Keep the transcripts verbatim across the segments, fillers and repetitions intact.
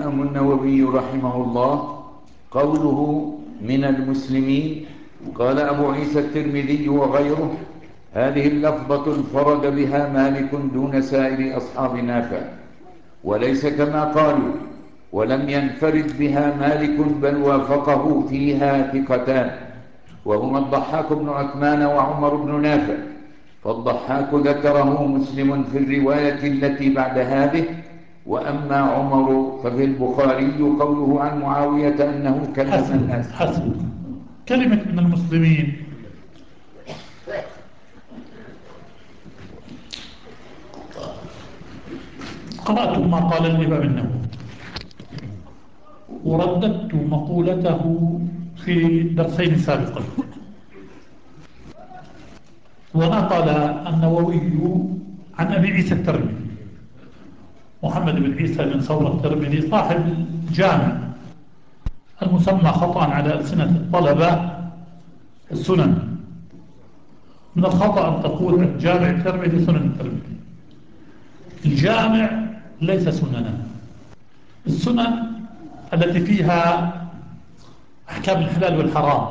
الإمام النووي رحمه الله قوله من المسلمين. قال أبو عيسى الترمذي وغيره: هذه اللفظة انفرد بها مالك دون سائر أصحاب نافع، وليس كما قالوا، ولم ينفرد بها مالك بل وافقه فيها ثقتان، وهما الضحاك بن عثمان وعمر بن نافع. فالضحاك ذكره مسلم في الرواية التي بعد هذه، وأما عمر ففي البخاري قوله عن معاوية أنه كلم حسب الناس. حسب كلمة من المسلمين. قرأت ما قال الإمام النووي ورددت مقولته في درسين سابقين. ونقل النووي عن أبي عيسى الترمذي محمد بن عيسى بن ثور الترمذي صاحب الجامع المسمى خطأ على ألسنة الطلبة السنن. من الخطأ أن تقول الجامع الترمذي سنن الترمذي. الجامع ليس سننا. السنن التي فيها أحكام الحلال والحرام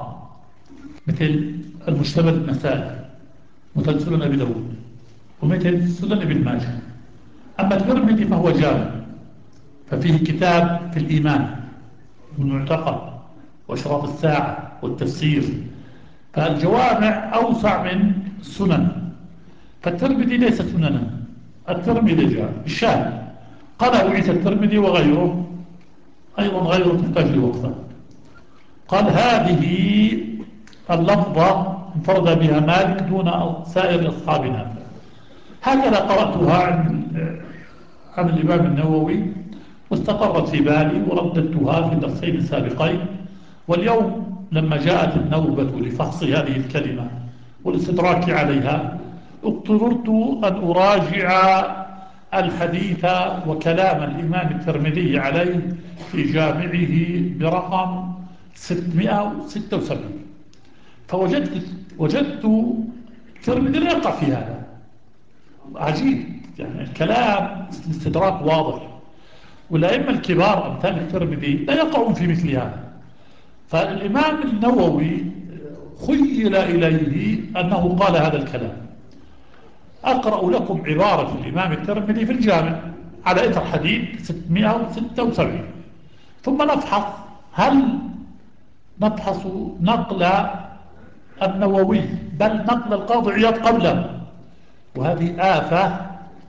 مثل المجتمع المسائل، مثل سنن أبي داود، ومثل سنن ابن ماجه. أما الترمذي فهو جامع، ففيه كتاب في الإيمان والمعتقد وأشراط الساعة والتفسير، فالجوامع أوسع من السنن. فالترمذي ليس سننا، الترمذي جامع. الشاهد قال أبو عيسى الترمذي وغيره، أيضا غيره تحتاج لوقفة، قال هذه اللفظة انفرد بها مالك دون سائر أصحابنا. هكذا قرأتها عن عن الإمام النووي واستقرت في بالي ورددتها في الدرسين السابقين. واليوم لما جاءت النوبة لفحص هذه الكلمة والاستدراك عليها اضطررت أن أراجع الحديث وكلام الإمام الترمذي عليه في جامعه برقم ستمائة وستة وسبعين، فوجدت وجدت الترمذي لا يقع في هذا. عجيب، يعني الكلام الاستدراك واضح، والأئمة الكبار أمثال الترمذي لا يقعون في مثل هذا. فالإمام النووي خيل إليه أنه قال هذا الكلام. أقرأ لكم عبارة الإمام الترمذي في الجامع على إثر حديث ستمائة وستة وسبعين، ثم نفحص هل نفحص نقل النووي بل نقل القاضي عياض قبله. وهذه آفة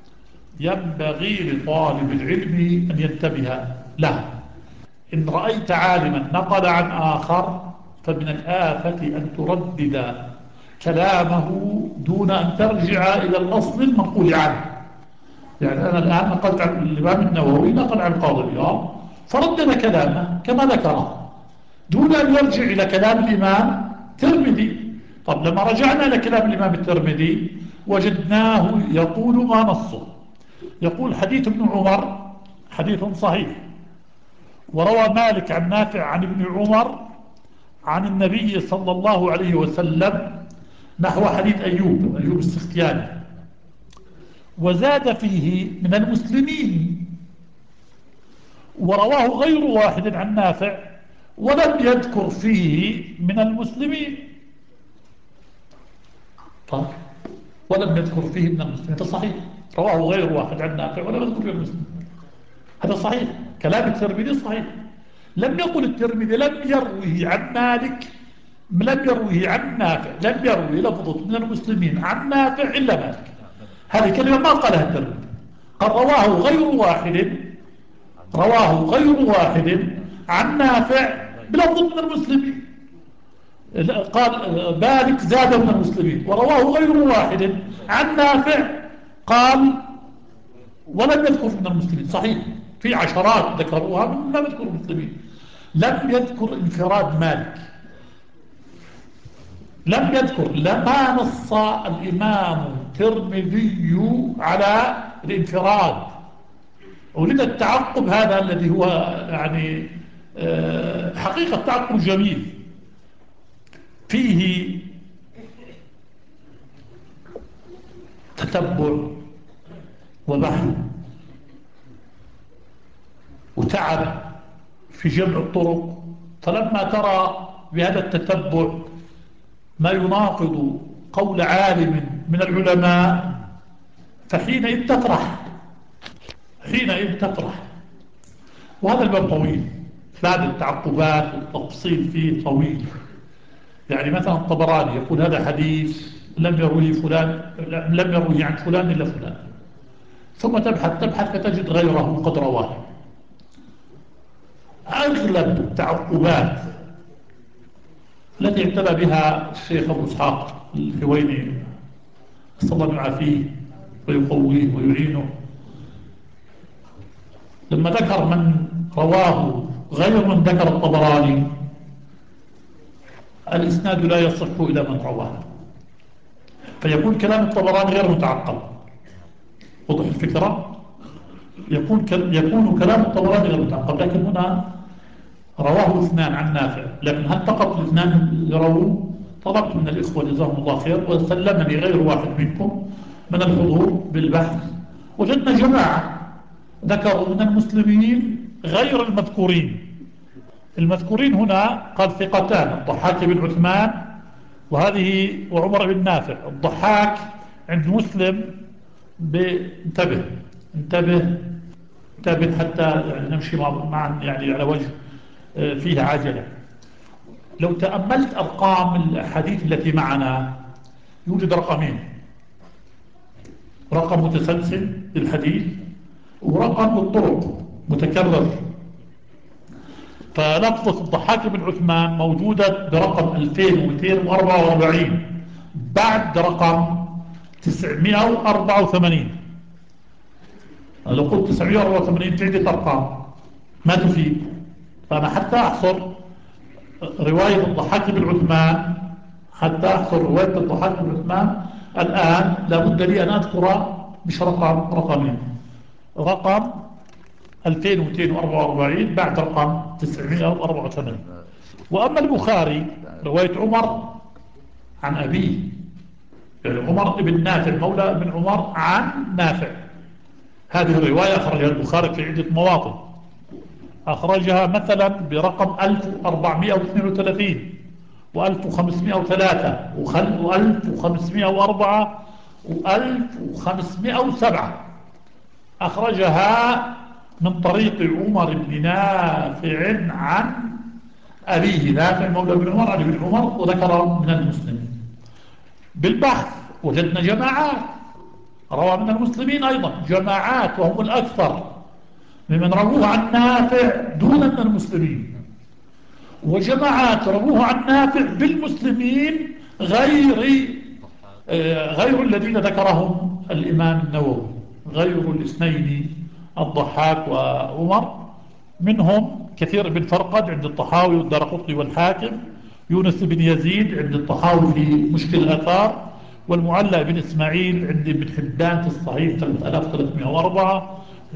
ينبغي لطالب العلم أن ينتبه لها. إن رأيت عالما نقل عن آخر فمن الآفة أن تردد كلامه دون أن ترجع إلى الأصل المنقول عنه. يعني أنا الآن نقلت عن الإمام النووي، نقل عن القاضي عياض فردد كلامه كما ذكره دون أن يرجع إلى كلام الإمام الترمذي. طب لما رجعنا إلى كلام الإمام الترمذي وجدناه يقول ما نصه، يقول حديث ابن عمر حديث صحيح، وروى مالك عن نافع عن ابن عمر عن النبي صلى الله عليه وسلم نحو حديث أيوب أيوب السختياني، وزاد فيه من المسلمين، ورواه غير واحد عن نافع ولم يذكر فيه من المسلمين. طيب، ولم يذكر فيه من المسلمين، هذا صحيح، رواه غير واحد عن نافع ولم يذكر فيه من المسلمين، هذا صحيح، كلام الترمذي صحيح. لم يقل الترمذي لم يروه عن مالك، لم يروه عن نافع، لم يروي لفظة من المسلمين عن نافع إلا مالك. هذه كلمة ما قالها الترمذي، قال رواه غير واحد، رواه غير واحد عن نافع بلفظ من المسلمين. قال مالك زاد من المسلمين، ورواه غير واحد عن نافع قال ولم يذكر من المسلمين. صحيح، في عشرات ذكروها من لم يذكر المسلمين. لم يذكر انفراد مالك، لم يذكر، لما نص الإمام الترمذي على الانفراد. ولذا التعقب هذا الذي هو يعني حقيقة تعقب جميل، فيه تتبع وبحث وتعب في جمع الطرق، فلما ترى بهذا التتبع ما يناقض قول عالم من العلماء فحينئذ تفرح، حينئذ تفرح. وهذا الباب طويل، بعد التعقبات والتفصيل فيه طويل. يعني مثلا الطبراني يقول هذا حديث لم يروه فلان، لم يروه عن فلان إلا فلان، ثم تبحث تبحث فتجد غيره قد رواه. أغلب التعقبات التي اعتنى بها الشيخ أبو إسحاق الحويني صلى الله عليه فيه ويقويه ويعينه، لما ذكر من رواه غير من ذكر الطبراني الإسناد لا يصح إلى من رواه، فيكون كلام الطبراني غير متعقب. وضح الفكرة؟ يكون يكون كلام الطبراني غير متعقب. لكن هنا رواه اثنان عن نافع، لكن هل فقط الاثنان اللي رووه؟ طلبت من الإخوة جزاهم الله خير وسلمني غير واحد منكم من الحضور بالبحث، وجدنا جماعة ذكروا من المسلمين غير المذكورين. المذكورين هنا قال ثقتان، الضحاك بن عثمان وهذه وعمر بن نافع. الضحاك عند مسلم انتبه انتبه انتبه حتى يعني نمشي معا يعني على وجه فيه عجلة. لو تأملت أرقام الحديث التي معنا يوجد رقمين، رقم متسلسل للحديث ورقم بالطرق متكرر. فلفظة الضحاك بن عثمان موجودة برقم ألفين ومئتين وأربعة وأربعين بعد رقم تسعمئة وأربعة وثمانين. لو قلت تسعمئة وأربعة وثمانين في عدة أرقام ما تفيد، فأنا حتى أحصر رواية الضحاك بن عثمان حتى أحصر رواية الضحاك بن عثمان الآن لابد لي أن أذكر مش رقم رقمين، رقم ألفين ومئتين وأربعة وأربعين بعد رقم تسعمئة وأربعة وثمانين. وأما البخاري رواية عمر عن أبيه، يعني عمر بن نافع مولى بن عمر عن نافع، هذه الرواية أخرجها البخاري في عدة مواطن. أخرجها مثلا برقم ألف وأربعمئة واثنين وثلاثين وألف وخمسمئة وثلاثة وألف وخمسمئة وأربعة وألف وخمسمئة وسبعة. أخرجها من طريق عمر بن نافع عن أبيه نافع مولى بن عمر عن ابن عمر، وذكر من المسلمين. بالبحث وجدنا جماعات روى من المسلمين أيضا جماعات وهم الأكثر ممن رووه عن نافع دون من المسلمين، وجماعات رووه عن نافع بالمسلمين غير آه غير الذين ذكرهم الإمام النووي، غير الاثنين الضحاك وعمر. منهم كثير بن فرقد عند الطحاوي والدارقطني والحاكم، يونس بن يزيد عند الطحاوي في مشكل الآثار، والمعلى بن إسماعيل عند ابن حبان في الصحيح ثلاثة آلاف وثلاثمئة وأربعة،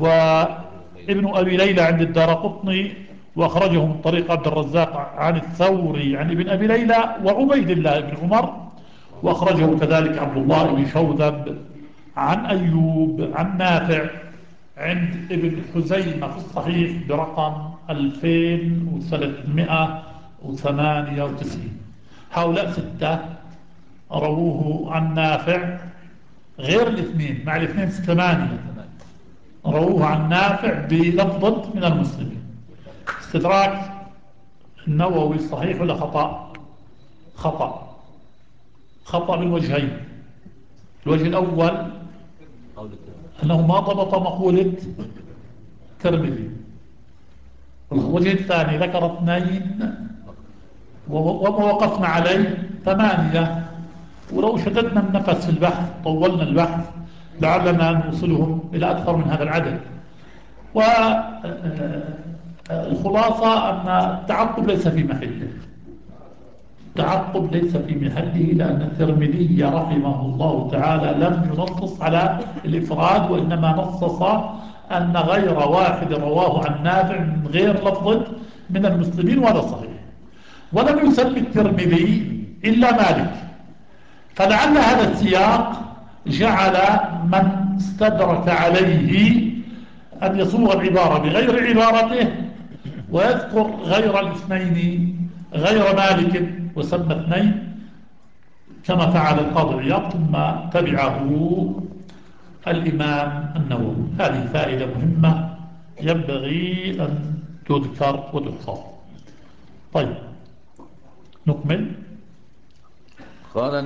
وابن أبي ليلى عند الدارقطني وأخرجه من طريق عبد الرزاق عن الثوري عن ابن أبي ليلى وعبيد الله بن عمر، وأخرجه كذلك عبد الله بن شوذب عن أيوب عن نافع عند ابن خزيمة في الصحيح برقم ألفين وثلاثمئة وثمانية وتسعين. هؤلاء ستة رووه عن نافع غير الاثنين، مع الاثنين ثمانية رووه عن نافع بلفظة من المسلمين. استدراك النووي صحيح ولا خطأ؟ خطأ، خطأ بالوجهين. الوجه الأول أنه ما ضبط مقولة الترمذي. الوجه الثاني ذكر اثنين وما وقفنا عليه ثمانية، ولو شددنا النفس في البحث طولنا البحث لعلنا نوصلهم إلى أكثر من هذا العدد. والخلاصة أن التعقب ليس في محله، التعقب ليس في محله، لأن الترمذي رحمه الله تعالى لم ينصص على الإفراد، وإنما نصص أن غير واحد رواه عن نافع من غير لفظ من المسلمين، وهذا صحيح. ولم يسمي الترمذي إلا مالك، فلعل هذا السياق جعل من استدرك عليه أن يصوغ العبارة بغير عبارته ويذكر غير الاثنين، غير مالك وسمى اثنين كما فعل القاضي عياض، ثم تبعه الإمام النووي. هذه فائدة مهمة ينبغي أن تذكر وتحفظ. طيب نكمل. قال